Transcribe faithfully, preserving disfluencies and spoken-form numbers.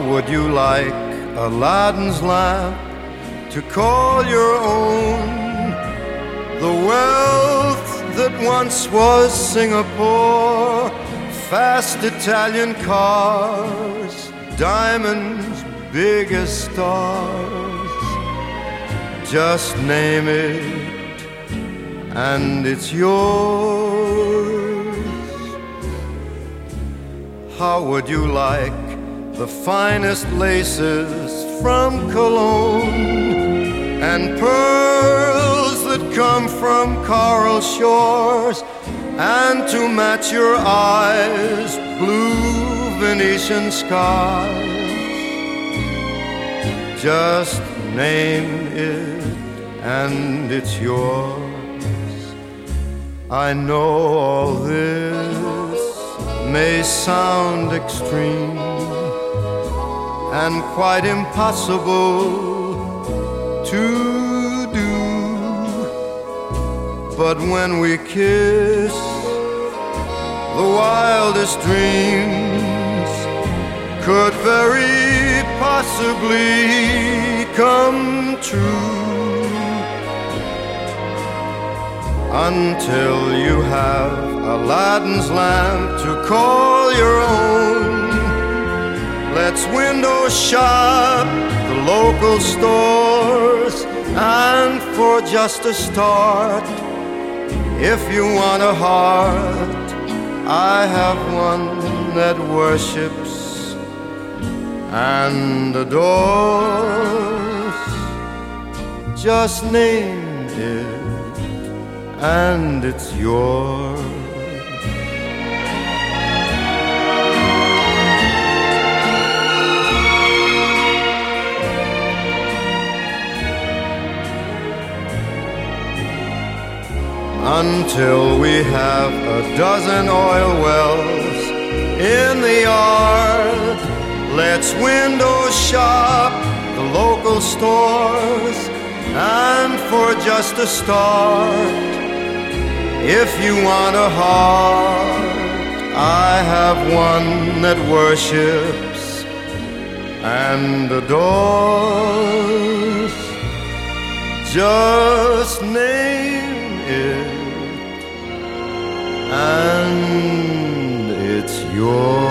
would you like Aladdin's lamp to call your own? The wealth that once was Singapore, fast Italian cars, diamonds big as stars. Just name it and it's yours. How would you like the finest laces from Cologne, and pearls that come from coral shores, and to match your eyes, blue Venetian skies? Just name it and it's yours. I know all this may sound extreme and quite impossible to do, but when we kiss, the wildest dreams could very possibly come true. Until you have Aladdin's lamp to call your own, let's window shop the local stores, and for just a start, if you want a heart, I have one that worships and adores. Just name it and it's yours. Until we have a dozen oil wells in the yard, let's window shop the local stores, and for just a start, if you want a heart, I have one that worships and adores. Just name it and it's yours.